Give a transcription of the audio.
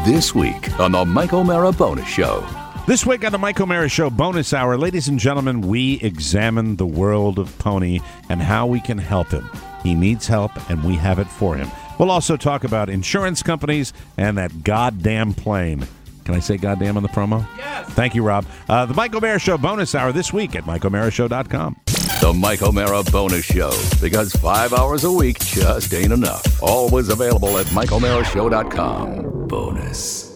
This week on the Mike O'Mara Bonus Show. This week on the Mike O'Mara Show Bonus Hour, ladies and gentlemen, we examine the world of Pony and how we can help him. He needs help, and we have it for him. We'll also talk about insurance companies and that goddamn plane. Can I say goddamn on the promo? Yes. Thank you, Rob. The Mike O'Mara Show Bonus Hour this week at MikeO'MaraShow.com. The Mike O'Mara Bonus Show, because 5 hours a week just ain't enough. Always available at MikeO'MaraShow.com. Bonus.